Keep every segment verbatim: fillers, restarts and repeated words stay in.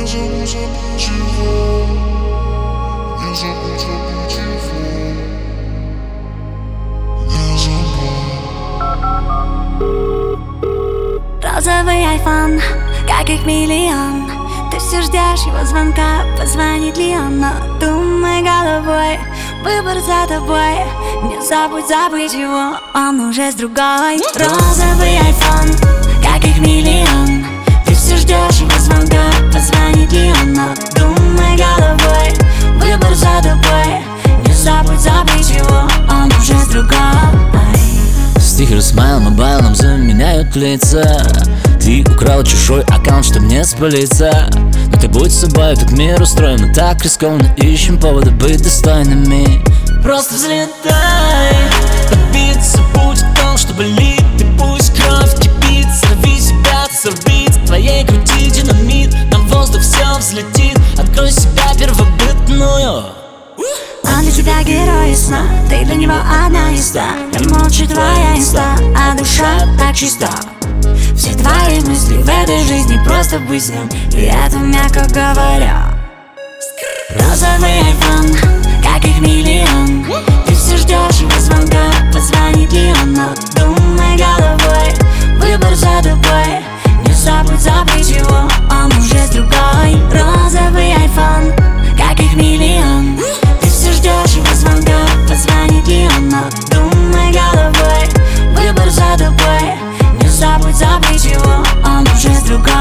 забудь, забудь его. Не забудь, забудь его. Не забудь. Розовый айфон, как их миллион. Ты все ждешь его звонка, позвонит ли он, но думай головой, выбор за тобой. Не забудь, забыть его, он уже с другой. Розовый айфон, как их миллион. Ты все ждешь его звонка, позвонит ли он, но думай головой, выбор за тобой. Не забудь, забыть его, он уже с другой. Стикер смайл мобайлом заменяют лица. Ты украл чужой аккаунт, чтобы не спалиться. Но ты будь собой, так мир устроен. Мы так рискованно ищем повода быть достойными. Просто взлетай, побиться будет в том, что болит. И пусть кровь кипит, сорви себя, ты сорвит. В твоей груди динамит, на воздух все взлетит. Открой себя первобытную. Он для тебя герой сна, ты для него одна езда. Я молча твоя инста, а душа так чиста. Все твои мысли в этой жизни просто быть с ним, и это мягко говоря. Розовый айфон, как их миллион. Ты все ждешь его звонка, позвонит ли он, но думай головой, выбор за тобой. Не забудь, забыть его, он уже с другой. Розовый айфон, как их миллион. Ты все ждешь его звонка, позвонит ли он, но думай головой, выбор за тобой. Не забудь, забыть его, он уже с другой.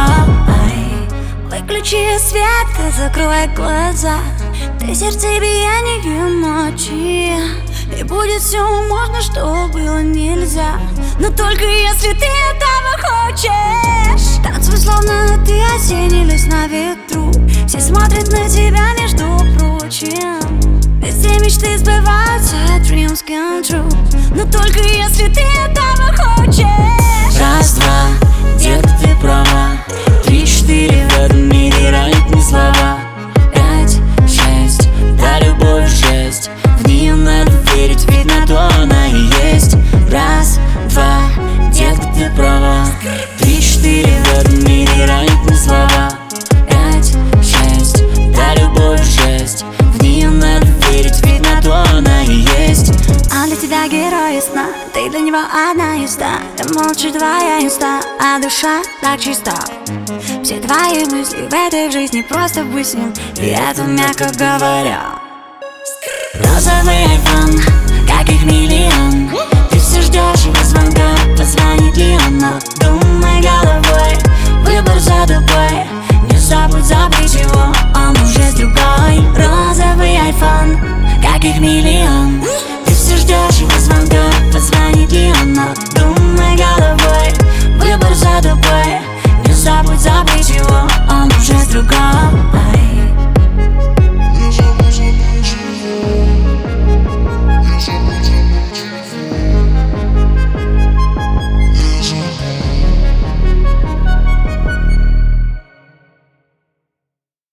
Выключи свет и закрой глаза. Ты сердцебиение ночи. И будет все можно, что было нельзя. Но только если ты этого хочешь. Танцуй, словно ты осенний лист на ветру. Все смотрят на тебя, между прочим. Ведь все мечты сбываются, dreams come true. Но только если ты этого хочешь. Раз, два, детка, ты права. Три, четыре, в этом мире ранят не слова. Пять, шесть, да, любовь жесть. В нее надо верить, ведь на то она и есть. Раз, два, детка, ты права. Три, четыре, в этом мире ранят не слова. Пять, шесть, да, любовь жесть. В нее надо верить, ведь на то она и есть. Он для тебя герой сна, ты для него одна езда. Я молча твоя инста, а душа так чиста. Все твои мысли в этой жизни просто быть с ним, и это мягко говоря. Розовый айфон, Как их миллион. Ты все ждешь его звонка, позвонит ли он, но думай головой, выбор за тобой. Не забудь, забыть его, он уже с другой. Розовый айфон, как их миллион.